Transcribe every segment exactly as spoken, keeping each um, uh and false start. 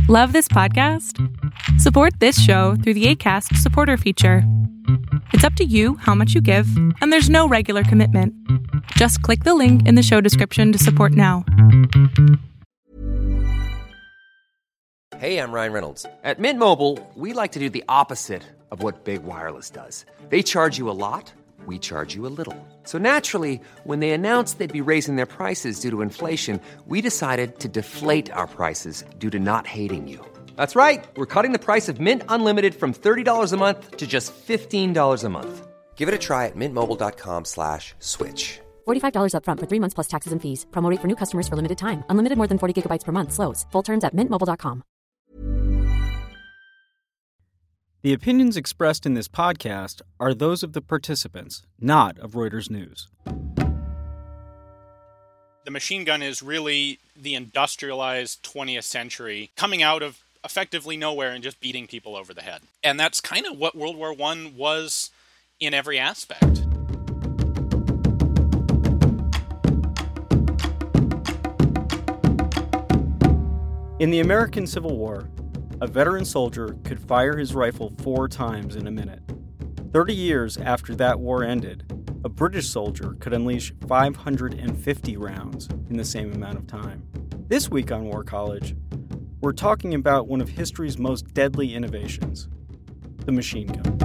Love this podcast? Support this show through the Acast supporter feature. It's up to you how much you give, and there's no regular commitment. Just click the link in the show description to support now. Hey, I'm Ryan Reynolds. At Mint Mobile, we like to do the opposite of what Big Wireless does. They charge you a lot, we charge you a little. So naturally, when they announced they'd be raising their prices due to inflation, we decided to deflate our prices due to not hating you. That's right. We're cutting the price of Mint Unlimited from thirty dollars a month to just fifteen dollars a month. Give it a try at mintmobile.com slash switch. forty-five dollars up front for three months plus taxes and fees. Promo rate for new customers for limited time. Unlimited more than forty gigabytes per month. Slows full terms at mint mobile dot com. The opinions expressed in this podcast are those of the participants, not of Reuters News. The machine gun is really the industrialized twentieth century coming out of effectively nowhere and just beating people over the head. And that's kind of what World War One was in every aspect. In the American Civil War, a veteran soldier could fire his rifle four times in a minute. Thirty years after that war ended, a British soldier could unleash five hundred fifty rounds in the same amount of time. This week on War College, we're talking about one of history's most deadly innovations, the machine gun.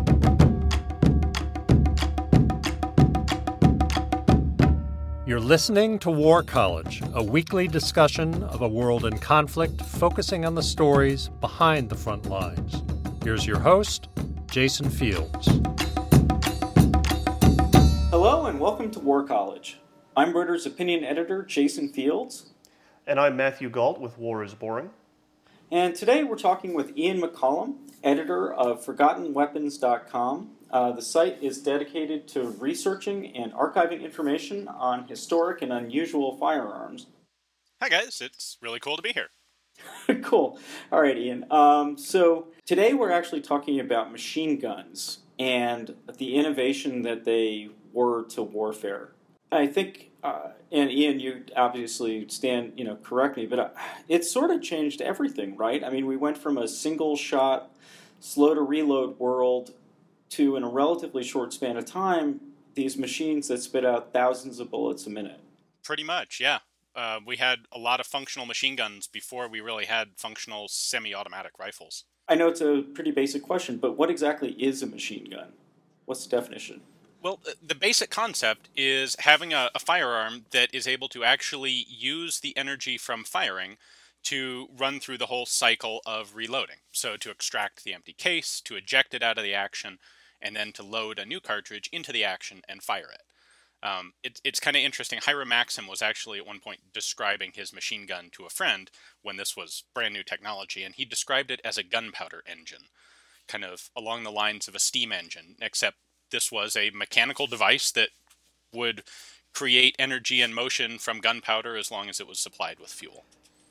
You're listening to War College, a weekly discussion of a world in conflict focusing on the stories behind the front lines. Here's your host, Jason Fields. Hello and welcome to War College. I'm Reuters opinion editor Jason Fields. And I'm Matthew Galt with War is Boring. And today we're talking with Ian McCollum, editor of Forgotten Weapons dot com. Uh, the site is dedicated to researching and archiving information on historic and unusual firearms. Hi guys, it's really cool to be here. Cool. All right, Ian. Um, so today we're actually talking about machine guns and the innovation that they were to warfare. I think, uh, and Ian, you obviously stand, you know, correct me, but uh, it sort of changed everything, right? I mean, we went from a single-shot, slow-to-reload world to, in a relatively short span of time, these machines that spit out thousands of bullets a minute. Pretty much, yeah. Uh, we had a lot of functional machine guns before we really had functional semi-automatic rifles. I know it's a pretty basic question, but what exactly is a machine gun? What's the definition? Well, the basic concept is having a, a firearm that is able to actually use the energy from firing to run through the whole cycle of reloading. So to extract the empty case, to eject it out of the action, and then to load a new cartridge into the action and fire it. Um, it it's kind of interesting. Hiram Maxim was actually at one point describing his machine gun to a friend when this was brand new technology, and he described it as a gunpowder engine, kind of along the lines of a steam engine, except this was a mechanical device that would create energy and motion from gunpowder as long as it was supplied with fuel.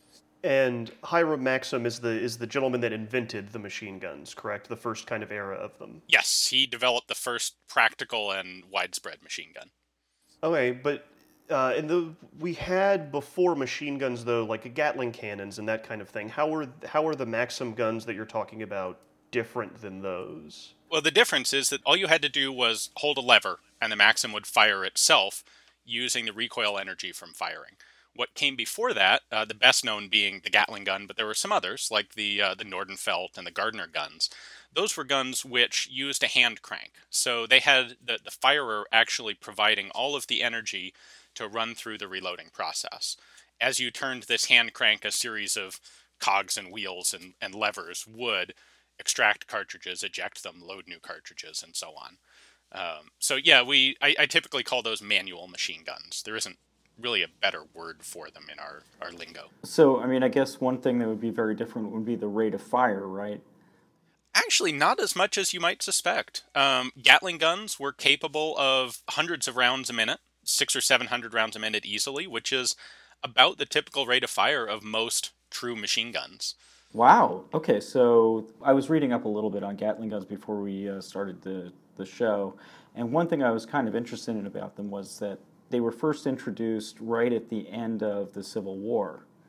And Hiram Maxim is the is the gentleman that invented the machine guns, correct? The first kind of era of them. Yes, he developed the first practical and widespread machine gun. Okay, but uh, in the we had before machine guns though, like Gatling cannons and that kind of thing. How were how are the Maxim guns that you're talking about different than those? Well, the difference is that all you had to do was hold a lever, and the Maxim would fire itself using the recoil energy from firing. What came before that, uh, the best known being the Gatling gun, but there were some others, like the uh, the Nordenfeldt and the Gardner guns. Those were guns which used a hand crank. So they had the, the firer actually providing all of the energy to run through the reloading process. As you turned this hand crank, a series of cogs and wheels and, and levers would extract cartridges, eject them, load new cartridges, and so on. Um, so yeah, we I, I typically call those manual machine guns. There isn't really a better word for them in our, our lingo. So, I mean, I guess one thing that would be very different would be the rate of fire, right? Actually, not as much as you might suspect. Um, Gatling guns were capable of hundreds of rounds a minute, six or seven hundred rounds a minute easily, which is about the typical rate of fire of most true machine guns. Wow. Okay, so I was reading up a little bit on Gatling guns before we uh, started the, the show, and one thing I was kind of interested in about them was that they were first introduced right at the end of the Civil War.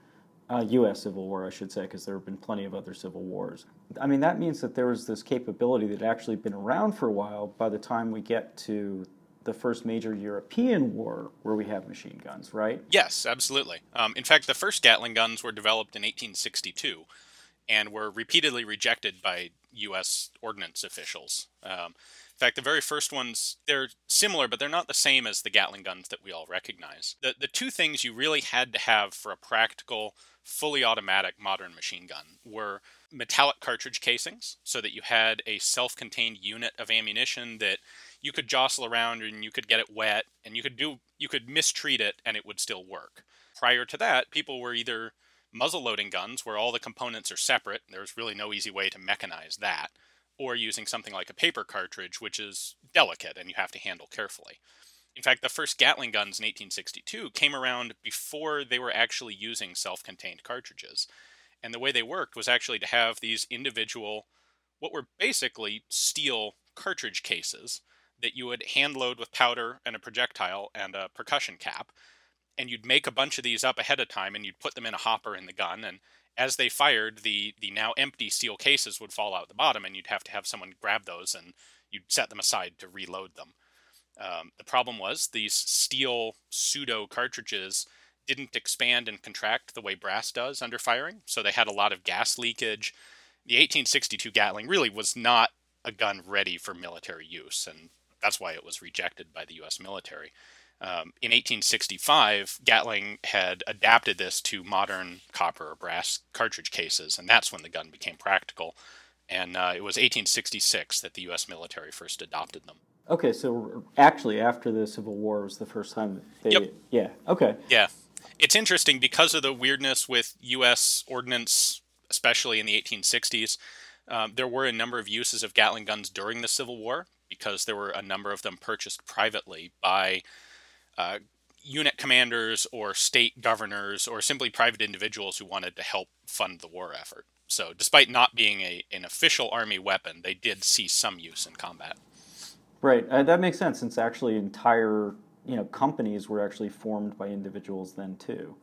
Uh, U S Civil War, I should say, because there have been plenty of other civil wars. I mean, that means that there was this capability that had actually been around for a while by the time we get to the first major European war where we have machine guns, right? Yes, absolutely. Um, in fact, the first Gatling guns were developed in eighteen sixty-two and were repeatedly rejected by U S ordnance officials. Um, in fact, the very first ones, they're similar, but they're not the same as the Gatling guns that we all recognize. The, the two things you really had to have for a practical, fully automatic modern machine gun were metallic cartridge casings, so that you had a self-contained unit of ammunition that you could jostle around and you could get it wet and you could do you could mistreat it and it would still work. Prior to that, people were either muzzle-loading guns where all the components are separate, there's really no easy way to mechanize that, or using something like a paper cartridge, which is delicate and you have to handle carefully. In fact, the first Gatling guns in eighteen sixty-two came around before they were actually using self-contained cartridges. And the way they worked was actually to have these individual, what were basically steel cartridge cases that you would hand load with powder and a projectile and a percussion cap. And you'd make a bunch of these up ahead of time and you'd put them in a hopper in the gun. And as they fired, the, the now empty steel cases would fall out the bottom and you'd have to have someone grab those and you'd set them aside to reload them. Um, the problem was these steel pseudo cartridges didn't expand and contract the way brass does under firing, so they had a lot of gas leakage. The eighteen sixty-two Gatling really was not a gun ready for military use, and that's why it was rejected by the U S military. Um, in eighteen sixty-five, Gatling had adapted this to modern copper or brass cartridge cases, and that's when the gun became practical. And uh, it was eighteen sixty-six that the U S military first adopted them. Okay, so actually after the Civil War was the first time that they... Yep. Yeah, okay. Yeah. It's interesting because of the weirdness with U S ordnance, especially in the eighteen sixties. Um, there were a number of uses of Gatling guns during the Civil War because there were a number of them purchased privately by uh, unit commanders or state governors or simply private individuals who wanted to help fund the war effort. So despite not being a, an official army weapon, they did see some use in combat. Right, uh, that makes sense since actually entire you know companies were actually formed by individuals then too.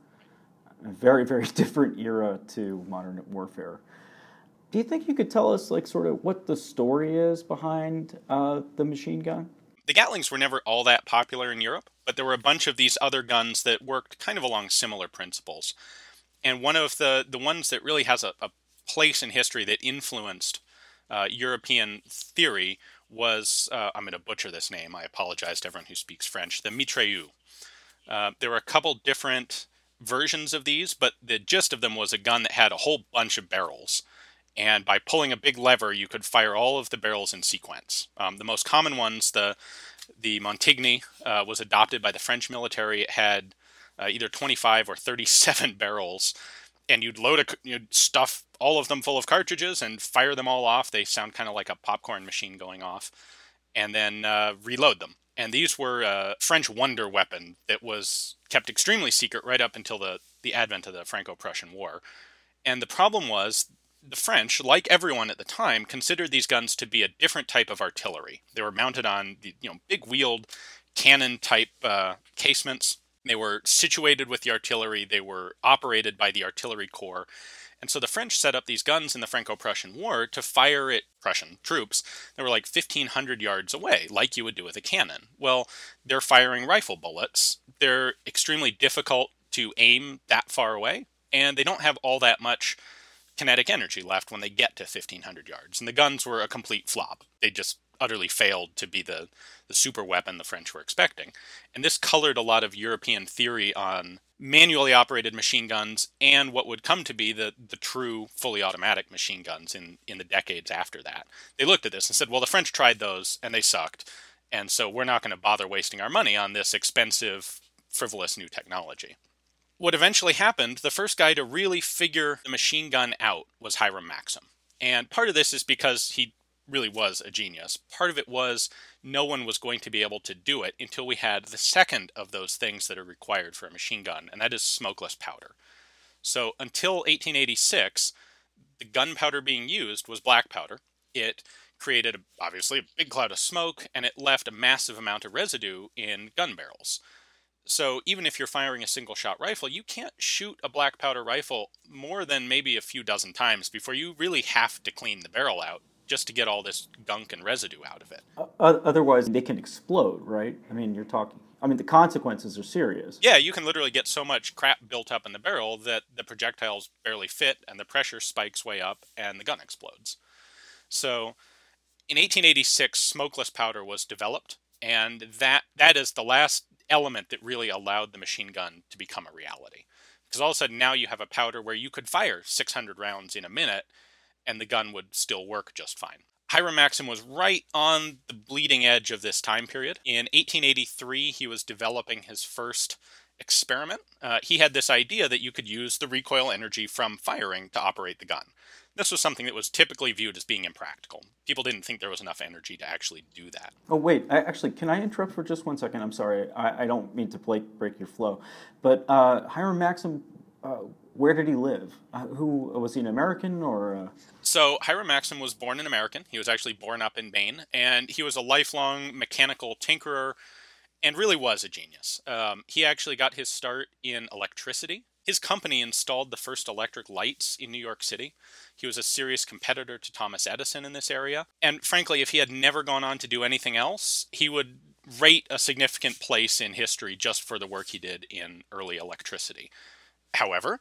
A very, very different era to modern warfare. Do you think you could tell us like sort of what the story is behind uh, the machine gun? The Gatlings were never all that popular in Europe, but there were a bunch of these other guns that worked kind of along similar principles. And one of the, the ones that really has a, a place in history that influenced uh, European theory was, uh, I'm going to butcher this name, I apologize to everyone who speaks French, the mitrailleuse. Uh, there were a couple different versions of these, but the gist of them was a gun that had a whole bunch of barrels. And by pulling a big lever, you could fire all of the barrels in sequence. Um, the most common ones, the the Montigny, uh, was adopted by the French military. It had uh, either twenty-five or thirty-seven barrels, and you'd load a, you'd stuff all of them full of cartridges and fire them all off. They sound kind of like a popcorn machine going off, and then uh, reload them. And these were a French wonder weapon that was kept extremely secret right up until the, the advent of the Franco-Prussian War. And the problem was, the French, like everyone at the time, considered these guns to be a different type of artillery. They were mounted on the, you know, big-wheeled cannon-type uh, casements. They were situated with the artillery. They were operated by the artillery corps. And so the French set up these guns in the Franco-Prussian War to fire at Prussian troops that were like fifteen hundred yards away, like you would do with a cannon. Well, they're firing rifle bullets. They're extremely difficult to aim that far away, and they don't have all that much kinetic energy left when they get to fifteen hundred yards. And the guns were a complete flop. They just utterly failed to be the, the super weapon the French were expecting. And this colored a lot of European theory on manually operated machine guns and what would come to be the, the true fully automatic machine guns in, in the decades after that. They looked at this and said, well, the French tried those and they sucked. And so we're not going to bother wasting our money on this expensive, frivolous new technology. What eventually happened, the first guy to really figure the machine gun out was Hiram Maxim. And part of this is because he really was a genius. Part of it was no one was going to be able to do it until we had the second of those things that are required for a machine gun, and that is smokeless powder. So until eighteen eighty-six, the gunpowder being used was black powder. It created, obviously, a big cloud of smoke, and it left a massive amount of residue in gun barrels. So even if you're firing a single shot rifle, you can't shoot a black powder rifle more than maybe a few dozen times before you really have to clean the barrel out just to get all this gunk and residue out of it. Uh, otherwise, they can explode, right? I mean, you're talking, I mean, the consequences are serious. Yeah, you can literally get so much crap built up in the barrel that the projectiles barely fit and the pressure spikes way up and the gun explodes. So in eighteen eighty-six, smokeless powder was developed, and that that is the last element that really allowed the machine gun to become a reality. Because all of a sudden now you have a powder where you could fire six hundred rounds in a minute and the gun would still work just fine. Hiram Maxim was right on the bleeding edge of this time period. In eighteen eighty-three, he was developing his first experiment. Uh, he had this idea that you could use the recoil energy from firing to operate the gun. This was something that was typically viewed as being impractical. People didn't think there was enough energy to actually do that. Oh, wait. I, actually, can I interrupt for just one second? I'm sorry. I, I don't mean to break, break your flow. But uh, Hiram Maxim, uh, where did he live? Uh, who was he an American or? Uh... So Hiram Maxim was born an American. He was actually born up in Maine, and he was a lifelong mechanical tinkerer and really was a genius. Um, he actually got his start in electricity. His company installed the first electric lights in New York City. He was a serious competitor to Thomas Edison in this area. And frankly, if he had never gone on to do anything else, he would rate a significant place in history just for the work he did in early electricity. However,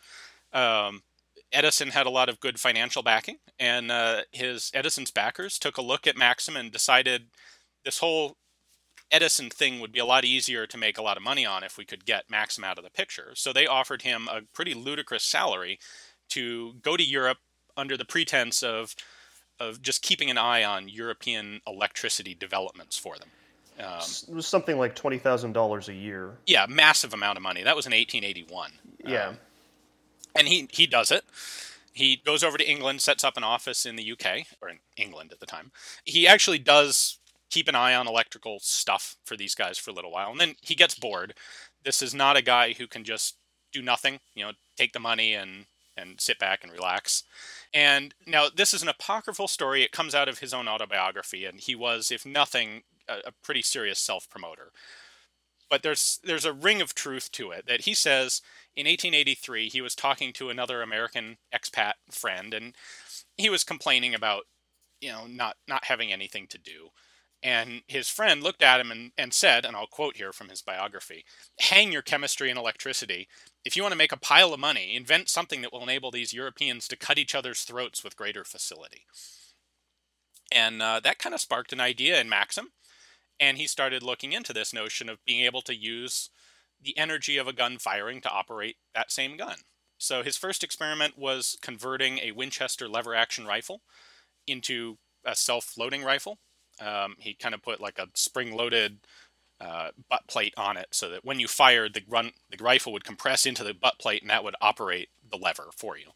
um, Edison had a lot of good financial backing, and uh, his Edison's backers took a look at Maxim and decided this whole Edison thing would be a lot easier to make a lot of money on if we could get Maxim out of the picture. So they offered him a pretty ludicrous salary to go to Europe under the pretense of of just keeping an eye on European electricity developments for them. Um, it was something like twenty thousand dollars a year. Yeah, massive amount of money. That was in eighteen eighty-one. Yeah. Um, and he, he does it. He goes over to England, sets up an office in the U K, or in England at the time. He actually does keep an eye on electrical stuff for these guys for a little while, and then he gets bored. This is not a guy who can just do nothing, you know, take the money and, and sit back and relax. And now this is an apocryphal story. It comes out of his own autobiography, and he was, if nothing, a, a pretty serious self-promoter. But there's there's a ring of truth to it, that he says in eighteen eighty-three he was talking to another American expat friend, and he was complaining about, you know, not, not having anything to do. And his friend looked at him and, and said, and I'll quote here from his biography, "Hang your chemistry and electricity. If you want to make a pile of money, invent something that will enable these Europeans to cut each other's throats with greater facility." And uh, that kind of sparked an idea in Maxim. And he started looking into this notion of being able to use the energy of a gun firing to operate that same gun. So his first experiment was converting a Winchester lever-action rifle into a self-loading rifle. Um, he kind of put like a spring-loaded uh, butt plate on it so that when you fired, the, run, the rifle would compress into the butt plate and that would operate the lever for you.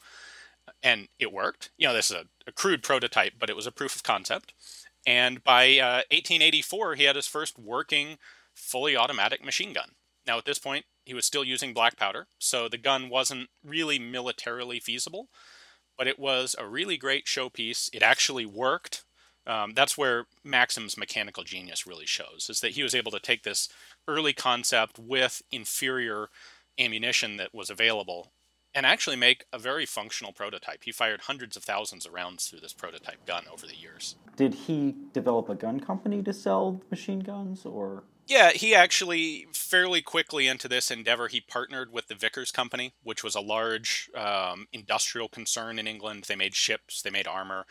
And it worked. You know, this is a, a crude prototype, but it was a proof of concept. And by uh, eighteen eighty-four, he had his first working, fully automatic machine gun. Now, at this point, he was still using black powder, so the gun wasn't really militarily feasible, but it was a really great showpiece. It actually worked. Um, that's where Maxim's mechanical genius really shows, is that he was able to take this early concept with inferior ammunition that was available and actually make a very functional prototype. He fired hundreds of thousands of rounds through this prototype gun over the years. Did he develop a gun company to sell machine guns, or? Yeah, he actually, fairly quickly into this endeavor, he partnered with the Vickers Company, which was a large um, industrial concern in England. They made ships, they made armor.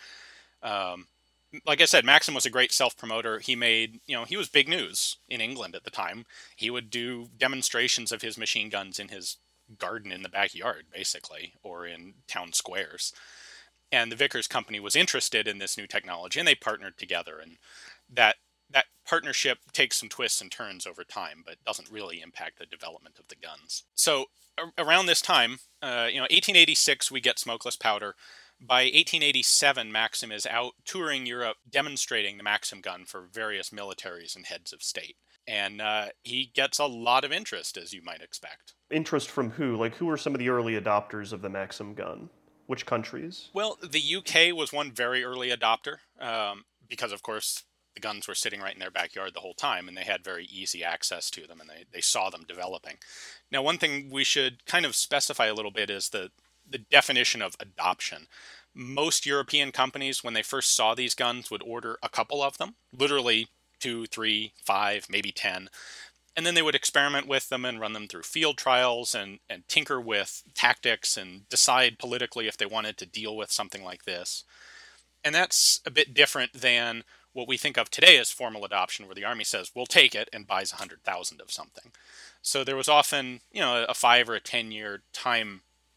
Um, like I said, Maxim was a great self-promoter. He made, you know, he was big news in England at the time. He would do demonstrations of his machine guns in his garden in the backyard, basically, or in town squares. And the Vickers Company was interested in this new technology, and they partnered together. And that that partnership takes some twists and turns over time, but doesn't really impact the development of the guns. So a- around this time, uh, you know, eighteen eighty-six, we get smokeless powder. By eighteen eighty-seven, Maxim is out touring Europe, demonstrating the Maxim gun for various militaries and heads of state. And uh, he gets a lot of interest, as you might expect. Interest from who? Like, who were some of the early adopters of the Maxim gun? Which countries? Well, the U K was one very early adopter, um, because, of course, the guns were sitting right in their backyard the whole time, and they had very easy access to them, and they, they saw them developing. Now, one thing we should kind of specify a little bit is the, the definition of adoption. Most European companies, when they first saw these guns, would order a couple of them, literally two, three, five, maybe ten. And then they would experiment with them and run them through field trials and, and tinker with tactics and decide politically if they wanted to deal with something like this. And that's a bit different than what we think of today as formal adoption, where the Army says, we'll take it, and buys one hundred thousand of something. So there was often, you know, a five or a ten-year time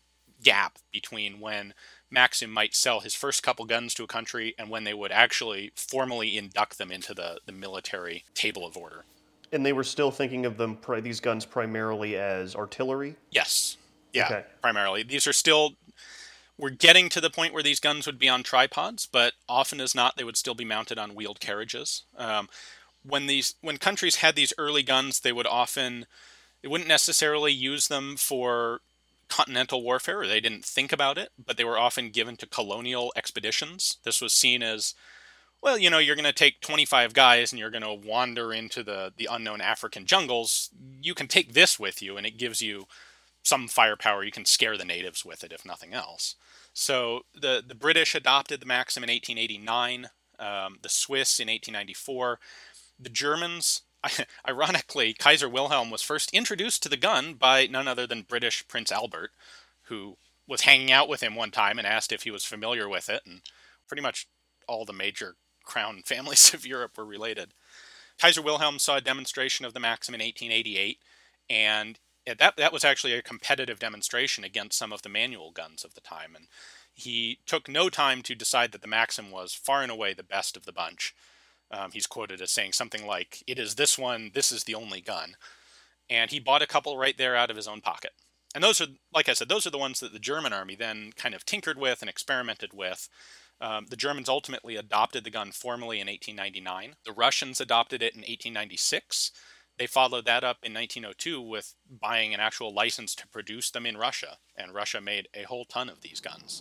gap between when Maxim might sell his first couple guns to a country and when they would actually formally induct them into the, the military table of order. And they were still thinking of them, these guns primarily as artillery? Yes. Yeah, okay. Primarily. These are still... We're getting to the point where these guns would be on tripods, but often as not, they would still be mounted on wheeled carriages. Um, when these, when countries had these early guns, they would often, they wouldn't necessarily use them for continental warfare, or they didn't think about it, but they were often given to colonial expeditions. This was seen as, well, you know, you're going to take twenty-five guys and you're going to wander into the, the unknown African jungles. You can take this with you, and it gives you some firepower. You can scare the natives with it, if nothing else. So the, the British adopted the Maxim in eighteen eighty-nine, um, the Swiss in eighteen ninety-four. The Germans, ironically, Kaiser Wilhelm was first introduced to the gun by none other than British Prince Albert, who was hanging out with him one time and asked if he was familiar with it, and pretty much all the major crown families of Europe were related. Kaiser Wilhelm saw a demonstration of the Maxim in eighteen eighty-eight, and That that was actually a competitive demonstration against some of the manual guns of the time, and he took no time to decide that the Maxim was far and away the best of the bunch. Um, he's quoted as saying something like, "It is this one, this is the only gun." And he bought a couple right there out of his own pocket. And those are, like I said, those are the ones that the German army then kind of tinkered with and experimented with. Um, the Germans ultimately adopted the gun formally in eighteen ninety-nine. The Russians adopted it in eighteen ninety-six. They followed that up in nineteen oh two with buying an actual license to produce them in Russia, and Russia made a whole ton of these guns.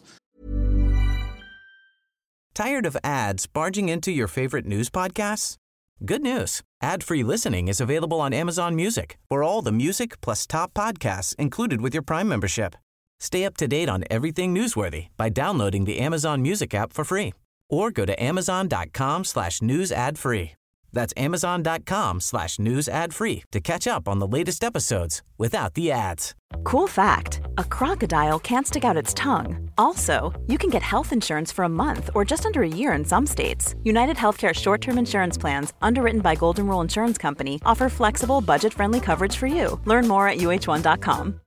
Tired of ads barging into your favorite news podcasts? Good news. Ad-free listening is available on Amazon Music for all the music plus top podcasts included with your Prime membership. Stay up to date on everything newsworthy by downloading the Amazon Music app for free or go to amazon.com slash news ad free. That's amazon.com slash news ad free to catch up on the latest episodes without the ads. Cool fact, a crocodile can't stick out its tongue. Also, you can get health insurance for a month or just under a year in some states. United Healthcare short-term insurance plans, underwritten by Golden Rule Insurance Company, offer flexible, budget-friendly coverage for you. Learn more at U H one dot com.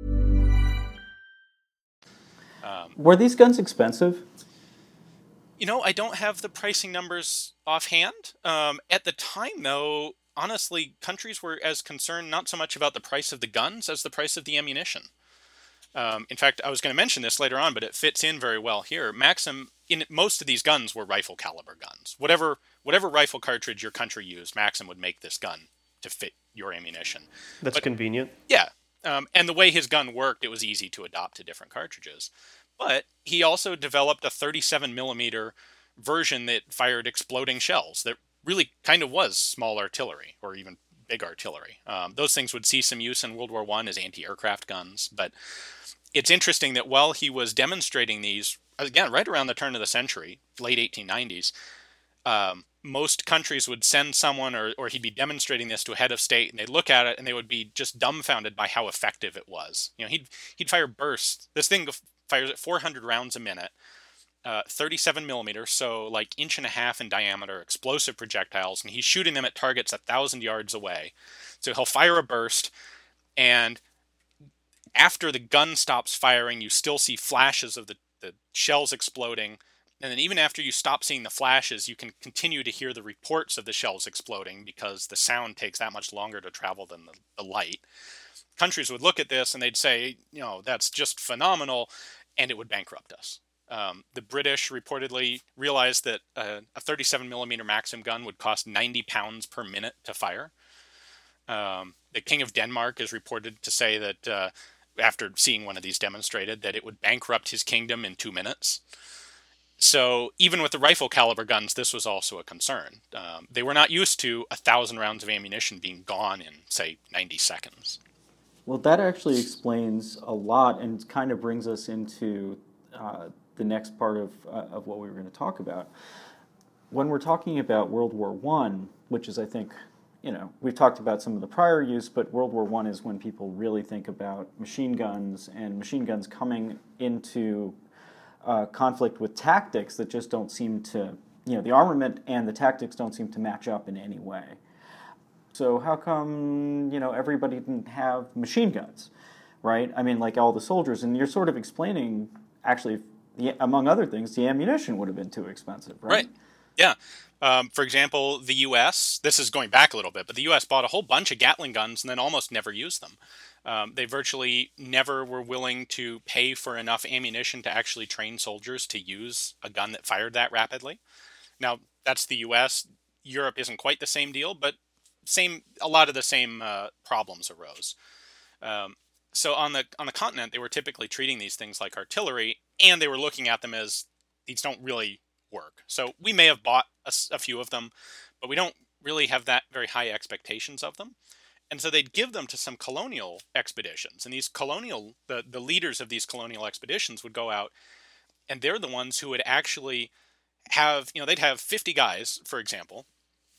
Um, Were these guns expensive? You know, I don't have the pricing numbers offhand. Um, at the time, though, honestly, countries were as concerned not so much about the price of the guns as the price of the ammunition. Um, in fact, I was going to mention this later on, but it fits in very well here. Maxim, in most of these guns were rifle caliber guns. Whatever whatever rifle cartridge your country used, Maxim would make this gun to fit your ammunition. That's but, convenient. Yeah. Um, and the way his gun worked, it was easy to adopt to different cartridges. But he also developed a thirty-seven millimeter version that fired exploding shells that really kind of was small artillery or even big artillery. Um, those things would see some use in World War One as anti-aircraft guns. But it's interesting that while he was demonstrating these, again, right around the turn of the century, late eighteen nineties, um, most countries would send someone or, or he'd be demonstrating this to a head of state, and they'd look at it and they would be just dumbfounded by how effective it was. You know, he'd he'd fire bursts. This thing fires at four hundred rounds a minute, uh, thirty-seven millimeters, so like inch and a half in diameter, explosive projectiles, and he's shooting them at targets a thousand yards away. So he'll fire a burst, and after the gun stops firing, you still see flashes of the, the shells exploding. And then even after you stop seeing the flashes, you can continue to hear the reports of the shells exploding because the sound takes that much longer to travel than the, the light. Countries would look at this and they'd say, you know, that's just phenomenal, and it would bankrupt us. Um, the British reportedly realized that uh, a thirty-seven millimeter Maxim gun would cost ninety pounds per minute to fire. Um, the King of Denmark is reported to say that uh, after seeing one of these demonstrated, that it would bankrupt his kingdom in two minutes. So even with the rifle caliber guns, this was also a concern. Um, they were not used to a thousand rounds of ammunition being gone in, say, ninety seconds. Well, that actually explains a lot and kind of brings us into uh, the next part of, uh, of what we were going to talk about. When we're talking about World War One, which is, I think, you know, we've talked about some of the prior use, but World War One is when people really think about machine guns and machine guns coming into uh, conflict with tactics that just don't seem to, you know, the armament and the tactics don't seem to match up in any way. So how come, you know, everybody didn't have machine guns, right? I mean, like all the soldiers, and you're sort of explaining, actually, the, among other things, the ammunition would have been too expensive, right? Right. Yeah. Um, for example, the U S, this is going back a little bit, but the U S bought a whole bunch of Gatling guns and then almost never used them. Um, they virtually never were willing to pay for enough ammunition to actually train soldiers to use a gun that fired that rapidly. Now, that's the U S. Europe isn't quite the same deal, but same a lot of the same uh, problems arose. Um, so on the on the continent, they were typically treating these things like artillery, and they were looking at them as these don't really work. So we may have bought a, a few of them, but we don't really have that very high expectations of them. And so they'd give them to some colonial expeditions. And these colonial, the, the leaders of these colonial expeditions would go out, and they're the ones who would actually have, you know, they'd have fifty guys, for example.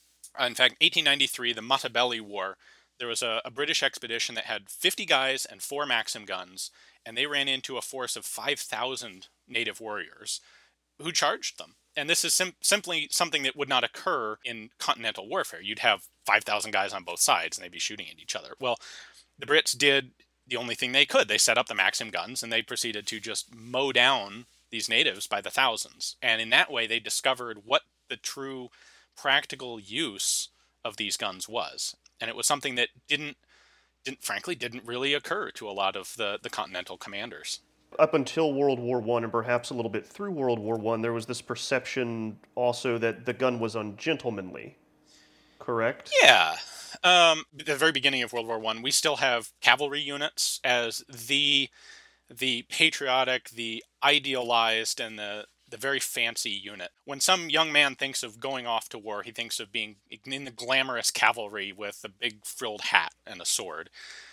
In fact, eighteen ninety-three, the Matabele War, there was a, a British expedition that had fifty guys and four Maxim guns, and they ran into a force of five thousand native warriors who charged them. And this is sim- simply something that would not occur in continental warfare. You'd have five thousand guys on both sides, and they'd be shooting at each other. Well, the Brits did the only thing they could. They set up the Maxim guns, and they proceeded to just mow down these natives by the thousands. And in that way, they discovered what the true practical use of these guns was. And it was something that didn't, didn't frankly, didn't really occur to a lot of the, the continental commanders. Up until World War One, and perhaps a little bit through World War One, there was this perception also that the gun was ungentlemanly. Correct? Yeah. Um, at the very beginning of World War One, we still have cavalry units as the the patriotic, the idealized, and the the very fancy unit. When some young man thinks of going off to war, he thinks of being in the glamorous cavalry with a big frilled hat and a sword.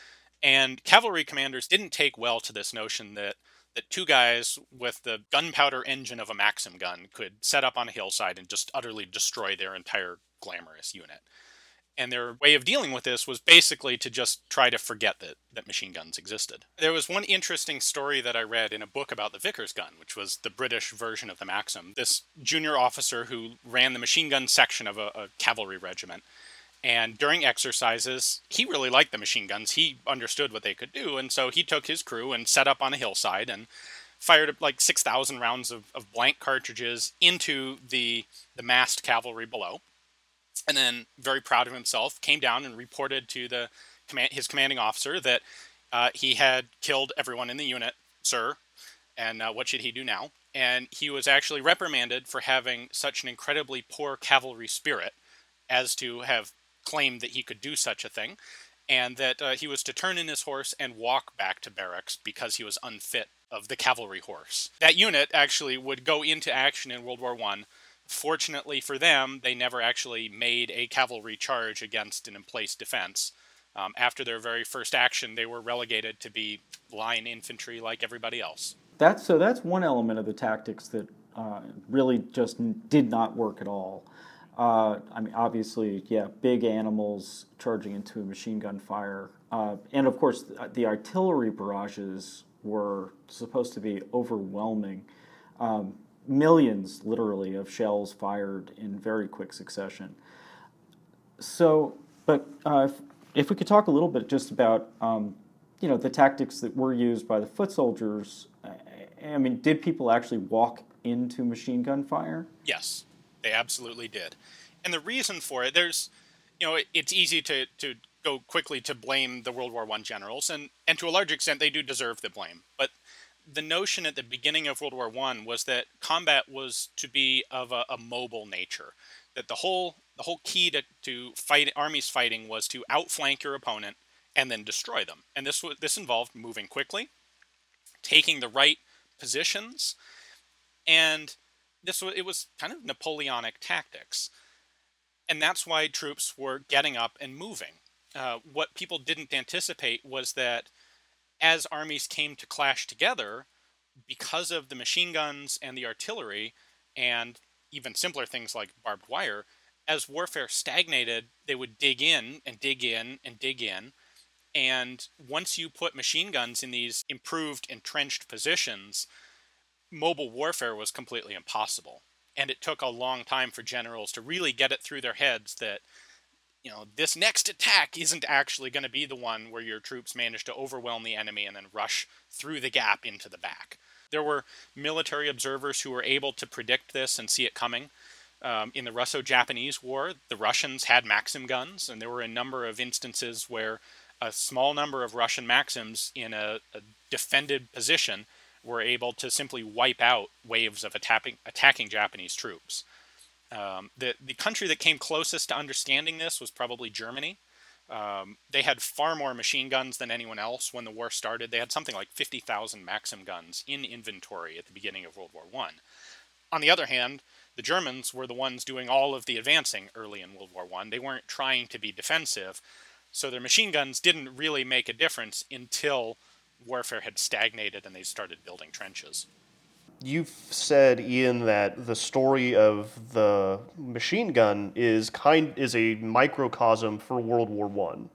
And cavalry commanders didn't take well to this notion that, that two guys with the gunpowder engine of a Maxim gun could set up on a hillside and just utterly destroy their entire glamorous unit. And their way of dealing with this was basically to just try to forget that, that machine guns existed. There was one interesting story that I read in a book about the Vickers gun, which was the British version of the Maxim. This junior officer who ran the machine gun section of a, a cavalry regiment. And during exercises, he really liked the machine guns. He understood what they could do. And so he took his crew and set up on a hillside and fired like six thousand rounds of, of blank cartridges into the, the massed cavalry below. And then, very proud of himself, came down and reported to the command, his commanding officer that uh, he had killed everyone in the unit, sir, and uh, what should he do now? And he was actually reprimanded for having such an incredibly poor cavalry spirit as to have claimed that he could do such a thing, and that uh, he was to turn in his horse and walk back to barracks because he was unfit of the cavalry horse. That unit actually would go into action in World War One. Fortunately for them, they never actually made a cavalry charge against an emplaced defense. Um, after their very first action, they were relegated to be line infantry like everybody else. That's so. That's one element of the tactics that uh, really just did not work at all. Uh, I mean, obviously, yeah, big animals charging into a machine gun fire, uh, and of course, the, the artillery barrages were supposed to be overwhelming. Um, Millions, literally, of shells fired in very quick succession. So, but uh, if, if we could talk a little bit just about, um, you know, the tactics that were used by the foot soldiers. I mean, did people actually walk into machine gun fire? Yes, they absolutely did. And the reason for it, there's, you know, it, it's easy to, to go quickly to blame the World War One generals, and, and to a large extent, they do deserve the blame. But the notion at the beginning of World War One was that combat was to be of a, a mobile nature. That the whole the whole key to, to fight armies fighting was to outflank your opponent and then destroy them. And this was this involved moving quickly, taking the right positions, and this was, it was kind of Napoleonic tactics. And that's why troops were getting up and moving. Uh, what people didn't anticipate was that as armies came to clash together, because of the machine guns and the artillery, and even simpler things like barbed wire, as warfare stagnated, they would dig in and dig in and dig in. And once you put machine guns in these improved, entrenched positions, mobile warfare was completely impossible. And it took a long time for generals to really get it through their heads that, you know, this next attack isn't actually going to be the one where your troops manage to overwhelm the enemy and then rush through the gap into the back. There were military observers who were able to predict this and see it coming. Um, in the Russo-Japanese War, the Russians had Maxim guns, and there were a number of instances where a small number of Russian Maxims in a, a defended position were able to simply wipe out waves of attacking, attacking Japanese troops. Um, the, the country that came closest to understanding this was probably Germany. Um, they had far more machine guns than anyone else when the war started. They had something like fifty thousand Maxim guns in inventory at the beginning of World War One. On the other hand, the Germans were the ones doing all of the advancing early in World War One. They weren't trying to be defensive, so their machine guns didn't really make a difference until warfare had stagnated and they started building trenches. You've said, Ian, that the story of the machine gun is kind is a microcosm for World War One.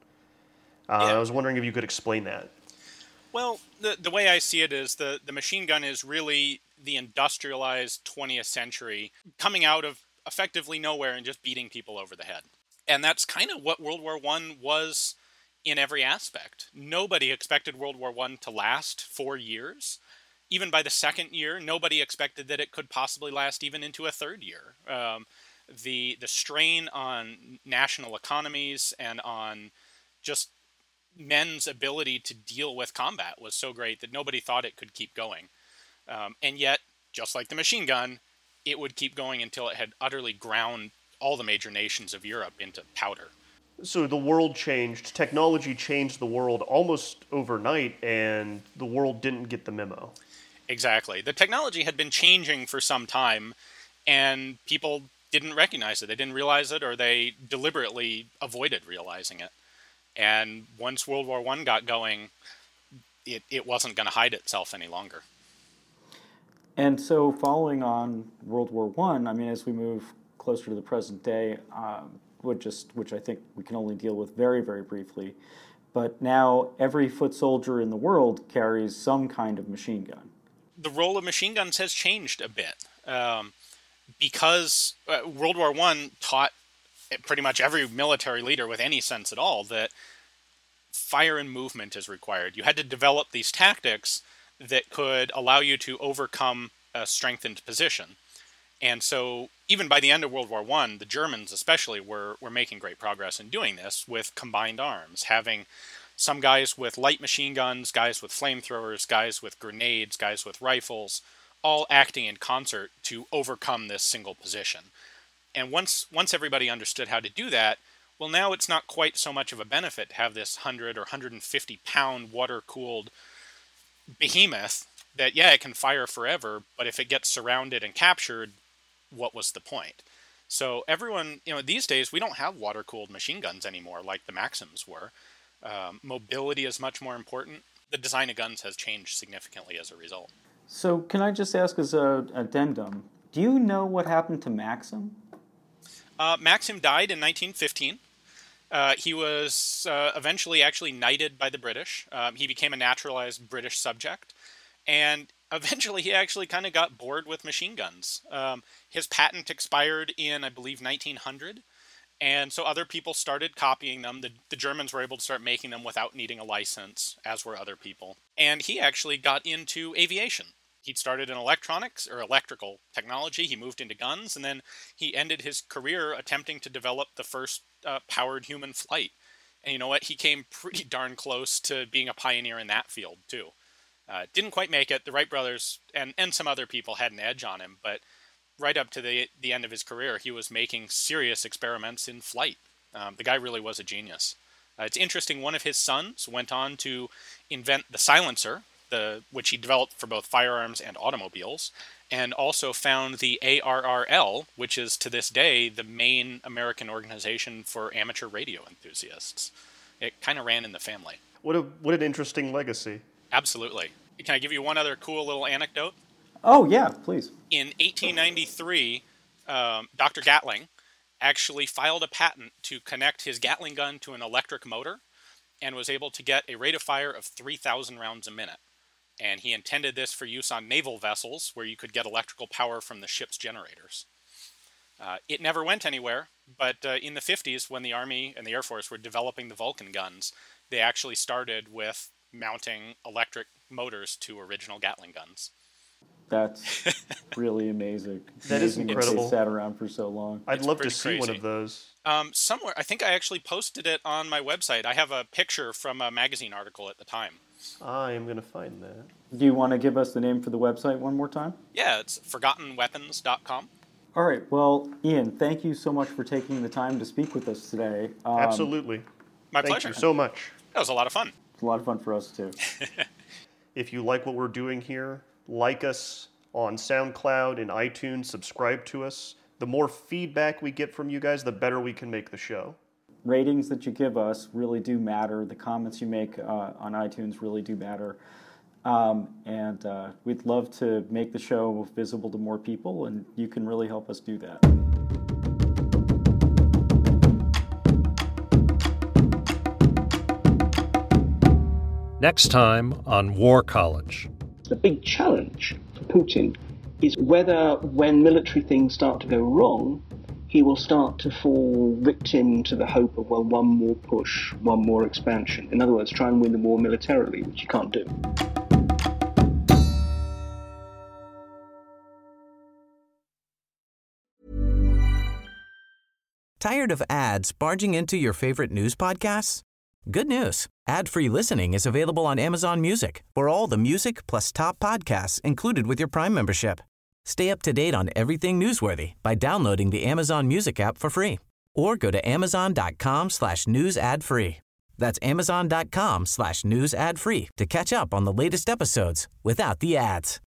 Uh, Yeah. I was wondering if you could explain that. Well, the the way I see it is the, the machine gun is really the industrialized twentieth century coming out of effectively nowhere and just beating people over the head. And that's kind of what World War One was in every aspect. Nobody expected World War One to last four years. Even by the second year, nobody expected that it could possibly last even into a third year. Um, the the strain on national economies and on just men's ability to deal with combat was so great that nobody thought it could keep going. Um, and yet, just like the machine gun, it would keep going until it had utterly ground all the major nations of Europe into powder. So the world changed, technology changed the world almost overnight, and the world didn't get the memo. Exactly. The technology had been changing for some time, and people didn't recognize it. They didn't realize it, or they deliberately avoided realizing it. And once World War One got going, it, it wasn't going to hide itself any longer. And so following on World War One, I, I mean, as we move closer to the present day, um, which, just, which I think we can only deal with very, very briefly, but now every foot soldier in the world carries some kind of machine gun. The role of machine guns has changed a bit um, because uh, World War One taught pretty much every military leader with any sense at all that fire and movement is required. You had to develop these tactics that could allow you to overcome a strengthened position. And so even by the end of World War One, the Germans especially were, were making great progress in doing this with combined arms, having some guys with light machine guns, guys with flamethrowers, guys with grenades, guys with rifles, all acting in concert to overcome this single position. And once once everybody understood how to do that, well, now it's not quite so much of a benefit to have this one hundred or one hundred fifty pound water-cooled behemoth that, yeah, it can fire forever, but if it gets surrounded and captured, what was the point? So everyone, you know, these days we don't have water-cooled machine guns anymore like the Maxims were. Um, mobility is much more important. The design of guns has changed significantly as a result. So can I just ask as a addendum, do you know what happened to Maxim? Uh, Maxim died in nineteen fifteen. Uh, he was uh, eventually actually knighted by the British. Um, he became a naturalized British subject. And eventually he actually kind of got bored with machine guns. Um, his patent expired in, I believe, nineteen hundred. And so other people started copying them. The, the Germans were able to start making them without needing a license, as were other people. And he actually got into aviation. He'd started in electronics or electrical technology. He moved into guns, and then he ended his career attempting to develop the first uh, powered human flight. And you know what? He came pretty darn close to being a pioneer in that field, too. Uh, didn't quite make it. The Wright brothers and, and some other people had an edge on him, but right up to the the end of his career, he was making serious experiments in flight. Um, the guy really was a genius. Uh, it's interesting, one of his sons went on to invent the silencer, the which he developed for both firearms and automobiles, and also found the A R R L, which is to this day the main American organization for amateur radio enthusiasts. It kind of ran in the family. What a what an interesting legacy. Absolutely. Can I give you one other cool little anecdote? Oh, yeah, please. In eighteen ninety-three, um, Doctor Gatling actually filed a patent to connect his Gatling gun to an electric motor and was able to get a rate of fire of three thousand rounds a minute. And he intended this for use on naval vessels where you could get electrical power from the ship's generators. Uh, it never went anywhere, but uh, in the fifties, when the Army and the Air Force were developing the Vulcan guns, they actually started with mounting electric motors to original Gatling guns. That's really amazing. That is amazing incredible. They sat around for so long. I'd It's love to pretty see crazy. one of those. Um, somewhere, I think I actually posted it on my website. I have a picture from a magazine article at the time. I am going to find that. Do you want to give us the name for the website one more time? Yeah, it's forgotten weapons dot com. All right. Well, Ian, thank you so much for taking the time to speak with us today. Um, Absolutely. My Thank pleasure. you so much. That was a lot of fun. It's a lot of fun for us, too. If you like what we're doing here, like us on SoundCloud and iTunes, subscribe to us. The more feedback we get from you guys, the better we can make the show. Ratings that you give us really do matter. The comments you make uh, on iTunes really do matter. Um, and uh, we'd love to make the show visible to more people, and you can really help us do that. Next time on War College. The big challenge for Putin is whether when military things start to go wrong, he will start to fall victim to the hope of, well, one more push, one more expansion. In other words, try and win the war militarily, which you can't do. Tired of ads barging into your favorite news podcasts? Good news. Ad-free listening is available on Amazon Music for all the music plus top podcasts included with your Prime membership. Stay up to date on everything newsworthy by downloading the Amazon Music app for free or go to amazon.com slash news ad free. That's amazon.com slash news ad free to catch up on the latest episodes without the ads.